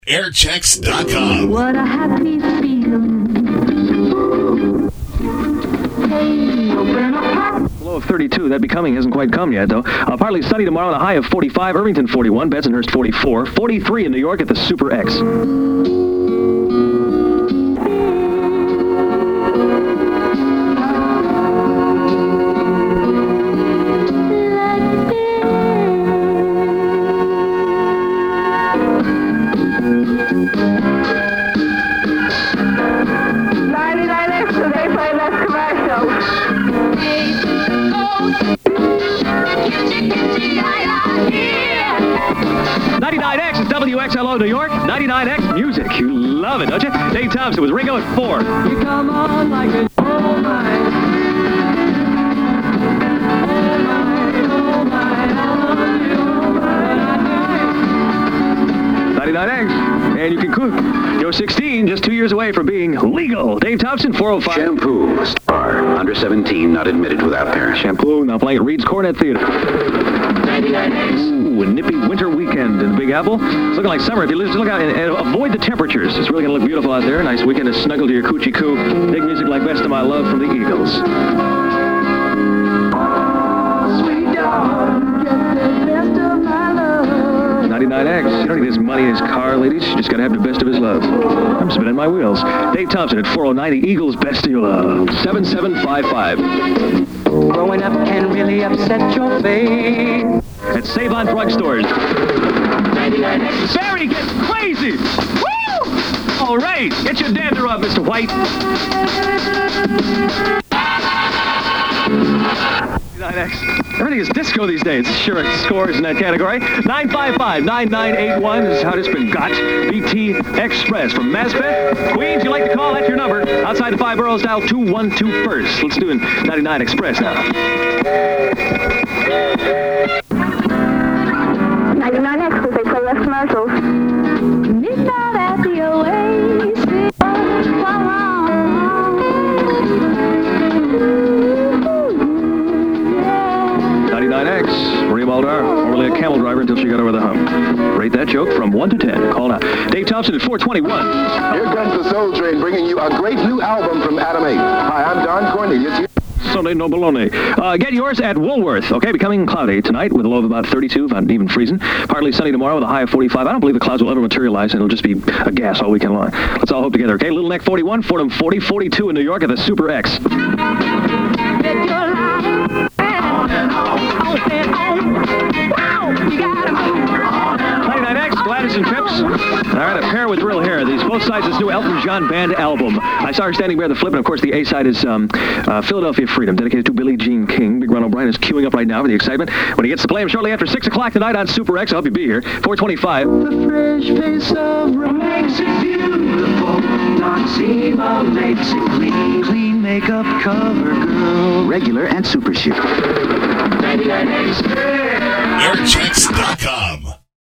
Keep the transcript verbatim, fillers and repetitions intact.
airchecks dot com. What a happy feeling. Hey, open up. Low of thirty-two. That becoming hasn't quite come yet, though. Uh, partly sunny tomorrow, and a high of forty-five. Irvington forty-one. Bensonhurst forty-four. forty-three in New York at the Super X. ninety-nine X is W X L O New York. ninety-nine X music. You love it, don't you? Dave Thompson with Ringo at four. You come on like a oh my. Oh my, oh my, I love you, oh my. ninety-nine X. And you can cook. You're sixteen, just two years away from being legal. Dave Thompson, four oh five. Shampoo. Star. Under seventeen, not admitted without parent. Shampoo, now playing at Reed's Cornet Theater. ninety-nine X. Ooh, a nippy winter weekend in the Big Apple. It's looking like summer. If you just look out and, and avoid the temperatures, it's really going to look beautiful out there. Nice weekend to snuggle to your coochie coo. Big music like Best of My Love from the Eagles. Sweet dog, get the best of my love. ninety-nine X. You don't need his money in his car, ladies. You just got to have the best of his love. I'm spinning my wheels. Dave Thompson at four oh nine. The Eagles' Best of Your Love. seven seven five five. Growing up can really upset your face. At Save-On Drugstores. Barry gets crazy! Woo! All right, get your dander up, Mister White. ninety-nine X. Everything is disco these days. Sure, it scores in that category. nine five five, nine nine eight one is how it's been got. B T Express from Mazpet. Queens, you like to call, that's your number. Outside the five boroughs, dial two one two first. Let's do a ninety-nine Express now. ninety-nine X, because they play less commercials. Midnight at the Oasis. ninety-nine X, Maria Muldaur, formerly a camel driver until she got over the hump. Rate that joke from one to ten. Call now. Dave Thompson at four twenty-one. Here comes the Soul Train, bringing you a great new album from Adam eight. Hi, I'm Don Cornelius. Here. Sunday no baloney. Uh, get yours at Woolworth. Okay, becoming cloudy tonight with a low of about thirty-two, about even freezing. Partly sunny tomorrow with a high of forty-five. I don't believe the clouds will ever materialize, and it'll just be a gas all weekend long. Let's all hope together, okay? Little Neck forty-one, Fordham forty, forty-two in New York at the Super X. ninety-nine X, Gladys and Pips. All right, a pair with real hair. These both sides of this new Elton John band album. I saw her standing there at the flip, and of course the A side is um, uh, Philadelphia Freedom, dedicated to Billie Jean King. Big Ron O'Brien is queuing up right now for the excitement when he gets to play him shortly after six o'clock tonight on Super X. I hope you be here. four twenty-five. The fresh face of makes it beautiful. Noxzema makes it clean. Clean makeup cover girl. Regular and super chic. ninety-nine X. airchecks dot com.